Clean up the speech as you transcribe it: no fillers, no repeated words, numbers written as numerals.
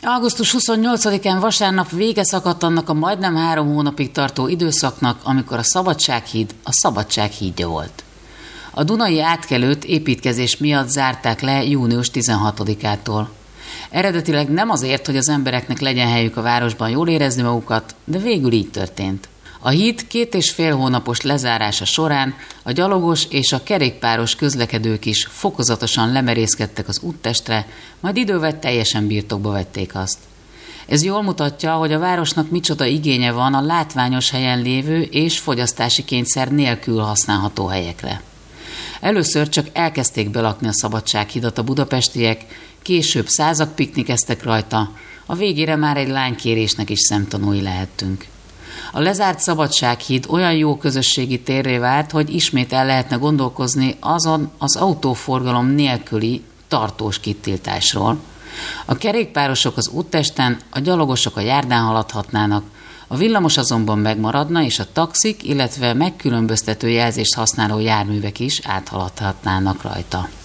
Augusztus 28-án vasárnap vége szakadt annak a majdnem 3 hónapig tartó időszaknak, amikor a Szabadsághíd a Szabadság hídja volt. A Dunai átkelőt építkezés miatt zárták le június 16-ától. Eredetileg nem azért, hogy az embereknek legyen helyük a városban jól érezni magukat, de végül így történt. A híd 2,5 hónapos lezárása során a gyalogos és a kerékpáros közlekedők is fokozatosan lemerészkedtek az úttestre, majd idővel teljesen birtokba vették azt. Ez jól mutatja, hogy a városnak micsoda igénye van a látványos helyen lévő és fogyasztási kényszer nélkül használható helyekre. Először csak elkezdték belakni a Szabadsághidat a budapestiek, később százak piknikeztek rajta, a végére már egy lánykérésnek is szemtanúi lehettünk. A lezárt Szabadsághíd olyan jó közösségi térré vált, hogy ismét el lehetne gondolkozni azon az autóforgalom nélküli tartós kitiltásról. A kerékpárosok az úttesten, a gyalogosok a járdán haladhatnának, a villamos azonban megmaradna, és a taxik, illetve megkülönböztető jelzést használó járművek is áthaladhatnának rajta.